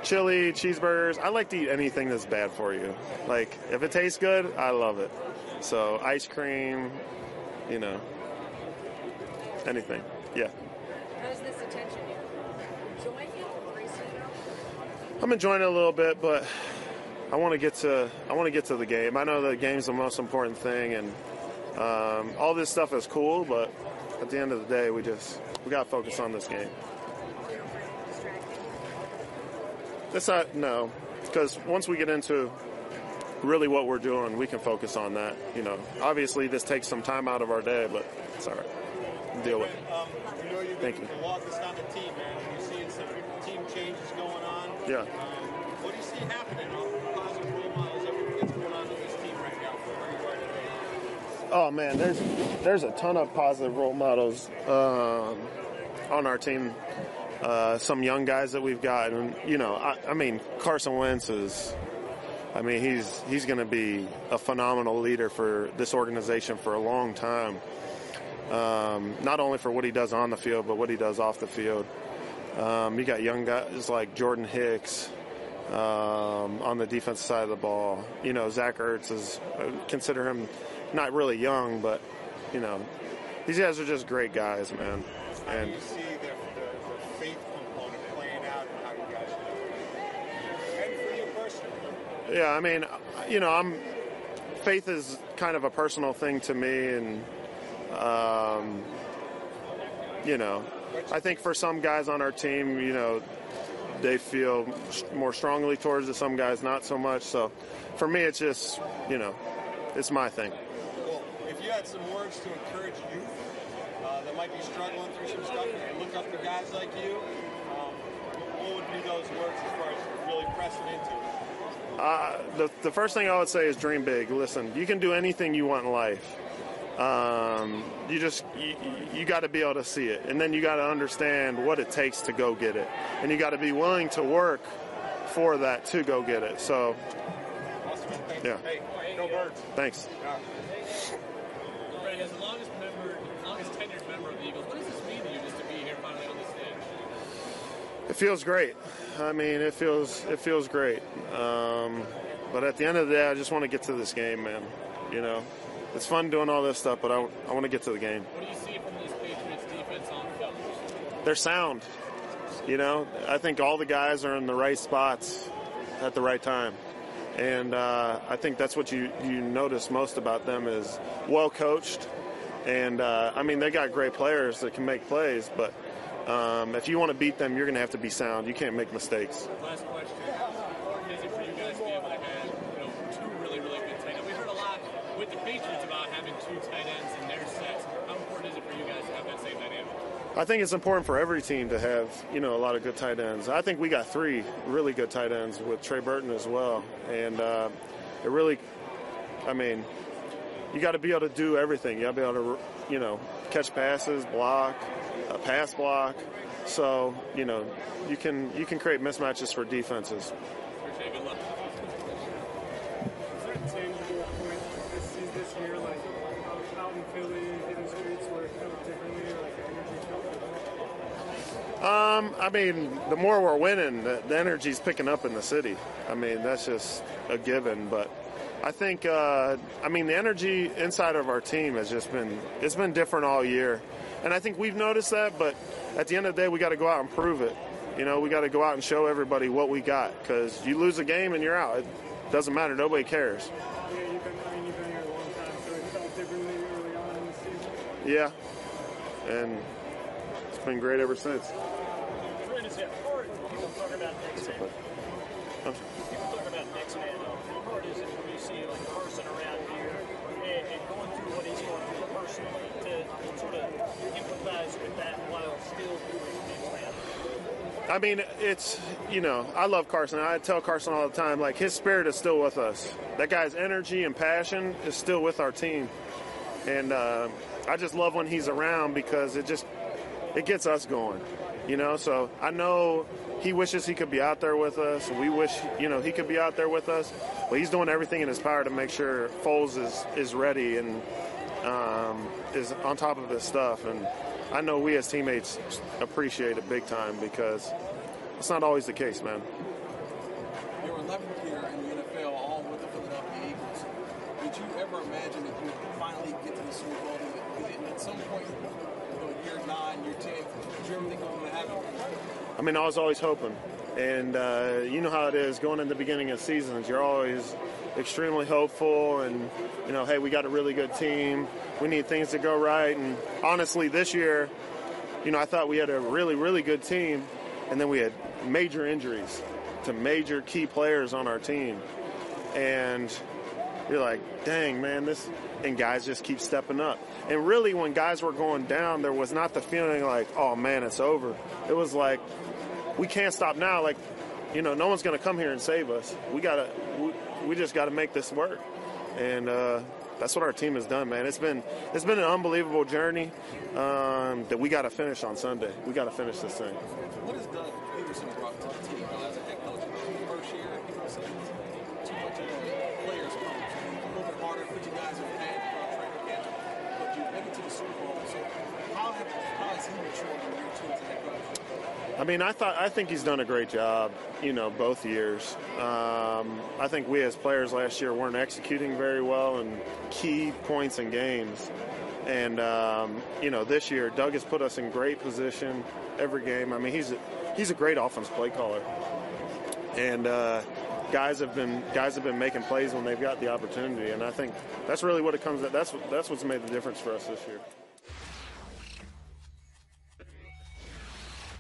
chili, cheeseburgers. I like to eat anything that's bad for you. Like, if it tastes good, I love it. So, ice cream, anything. Yeah. How's this attention? Enjoying it or racing it? I'm enjoying it a little bit, but I want to get to the game. I know the game's the most important thing, and all this stuff is cool, but at the end of the day, we got to focus on this game. No, because once we get into really what we're doing, we can focus on that. Obviously this takes some time out of our day, but it's all right. Deal with it. Thank you. The longest on the team, man. You're seeing some team changes going on. Yeah. What do you see happening? Positive role models, everything that's going on in this team right now for where you are today? Oh man, there's a ton of positive role models on our team. Some young guys that we've got, and I mean Carson Wentz is. I mean he's going to be a phenomenal leader for this organization for a long time. Not only for what he does on the field, but what he does off the field. You got young guys like Jordan Hicks on the defensive side of the ball. Zach Ertz is, consider him not really young, but these guys are just great guys, man. And you see the faith component playing out and how you guys do it. And for you personally. Yeah, I mean, faith is kind of a personal thing to me, and I think for some guys on our team, they feel more strongly towards it. Some guys not so much. So for me, it's just, it's my thing. Well, if you had some words to encourage youth that might be struggling through some stuff and look up to guys like you, what would be those words as far as really pressing into it? The first thing I would say is dream big. Listen, you can do anything you want in life. You got to be able to see it, and then you got to understand what it takes to go get it, and you got to be willing to work for that to go get it. So, yeah. Hey, no birds. Thanks. Brad, as the longest tenured member of the Eagles, what does this mean to you just to be here finally on the stage? It feels great. I mean, it feels great. But at the end of the day, I just want to get to this game, man. It's fun doing all this stuff, but I want to get to the game. What do you see from this Patriots defense on film? They're sound. I think all the guys are in the right spots at the right time. And I think that's what you notice most about them is well coached. And, they got great players that can make plays, but if you want to beat them, you're going to have to be sound. You can't make mistakes. Last question. How important is it for you guys to be able to have two really, really good tight ends? We heard a lot with the Patriots about having two tight ends in their sets. How important is it for you guys to have that same dynamic? I think it's important for every team to have, a lot of good tight ends. I think we got 3 really good tight ends with Trey Burton as well. And it really, you got to be able to do everything. You got to be able to, catch passes, block, pass block. So, you can create mismatches for defenses. Appreciate it. Good luck. Is there a tangible point this year, like out in Philly, in the streets, where it felt differently, or like energy felt? The more we're winning, the energy's picking up in the city. That's just a given. But I think, the energy inside of our team has it's been different all year. And I think we've noticed that, but at the end of the day, we got to go out and prove it. We got to go out and show everybody what we got, because you lose a game and you're out. It doesn't matter. Nobody cares. Yeah, you've been here a long time, so it felt differently early on in the season. Yeah, and it's been great ever since. People talk about next man. People talk about next man. How hard is it when you see like Carson around here and going through what he's going through personally to sort of empathize with that while still doing next man? It's, I love Carson. I tell Carson all the time, like, his spirit is still with us. That guy's energy and passion is still with our team. And I just love when he's around, because it gets us going, So I know he wishes he could be out there with us. We wish, he could be out there with us. But he's doing everything in his power to make sure Foles is ready and is on top of his stuff. And I know we as teammates appreciate it big time, because it's not always the case, man. ever imagine that you would finally get to the Super Bowl? At some point, year 9, year 10, did you ever think it was going to happen? I mean, I was always hoping. And you know how it is going in the beginning of seasons. You're always extremely hopeful and, hey, we got a really good team. We need things to go right. And honestly, this year, I thought we had a really, really good team. And then we had major injuries to major key players on our team. And you're like, dang, man, and guys just keep stepping up. And really, when guys were going down, there was not the feeling like, oh, man, it's over. It was like, we can't stop now. Like, no one's going to come here and save us. We just got to make this work. And that's what our team has done, man. It's been an unbelievable journey that we got to finish on Sunday. We got to finish this thing. What has Doug Peterson brought to the team as a head coach? First year, too much of players come. A little bit harder for you guys have had training camp, but you've been to the Super Bowl. So how has he matured in year 2 as a head coach? I mean, I think he's done a great job, both years. I think we as players last year weren't executing very well in key points in games. And, this year, Doug has put us in great position every game. I mean, he's a great offense play caller. And guys have been making plays when they've got the opportunity. And I think that's really what it comes to. That's what's made the difference for us this year.